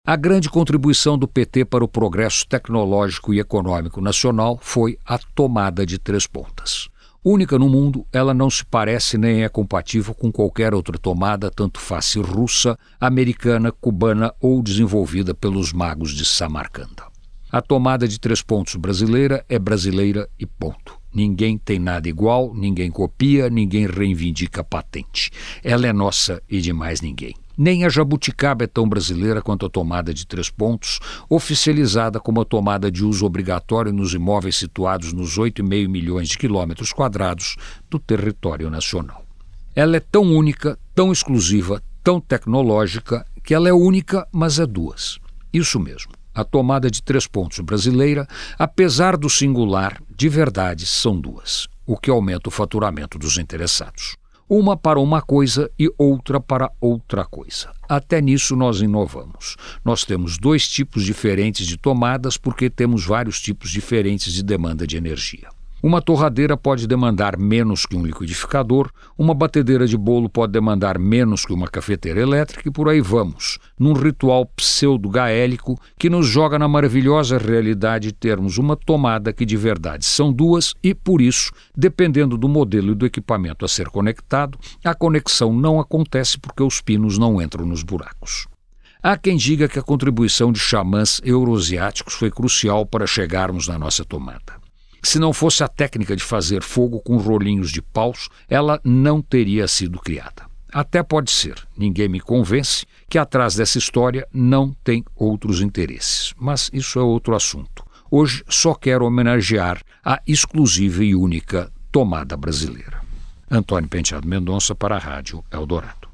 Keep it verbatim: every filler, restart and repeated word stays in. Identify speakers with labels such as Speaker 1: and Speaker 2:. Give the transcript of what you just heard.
Speaker 1: A grande contribuição do P T para o progresso tecnológico e econômico nacional foi a tomada de três pontas. Única no mundo, ela não se parece nem é compatível com qualquer outra tomada, tanto faz russa, americana, cubana ou desenvolvida pelos magos de Samarcanda. A tomada de três pontos brasileira é brasileira e ponto. Ninguém tem nada igual, ninguém copia, ninguém reivindica patente. Ela é nossa e de mais ninguém. Nem a jabuticaba é tão brasileira quanto a tomada de três pontos, oficializada como a tomada de uso obrigatório nos imóveis situados nos oito vírgula cinco milhões de quilômetros quadrados do território nacional. Ela é tão única, tão exclusiva, tão tecnológica, que ela é única, mas é duas. Isso mesmo. A tomada de três pontos brasileira, apesar do singular, de verdade são duas, o que aumenta o faturamento dos interessados. Uma para uma coisa e outra para outra coisa. Até nisso nós inovamos. Nós temos dois tipos diferentes de tomadas porque temos vários tipos diferentes de demanda de energia. Uma torradeira pode demandar menos que um liquidificador, uma batedeira de bolo pode demandar menos que uma cafeteira elétrica e por aí vamos, num ritual pseudo-gaélico que nos joga na maravilhosa realidade de termos uma tomada que de verdade são duas e, por isso, dependendo do modelo e do equipamento a ser conectado, a conexão não acontece porque os pinos não entram nos buracos. Há quem diga que a contribuição de xamãs euroasiáticos foi crucial para chegarmos na nossa tomada. Se não fosse a técnica de fazer fogo com rolinhos de paus, ela não teria sido criada. Até pode ser, ninguém me convence, que atrás dessa história não tem outros interesses. Mas isso é outro assunto. Hoje só quero homenagear a exclusiva e única tomada brasileira. Antônio Penteado Mendonça para a Rádio Eldorado.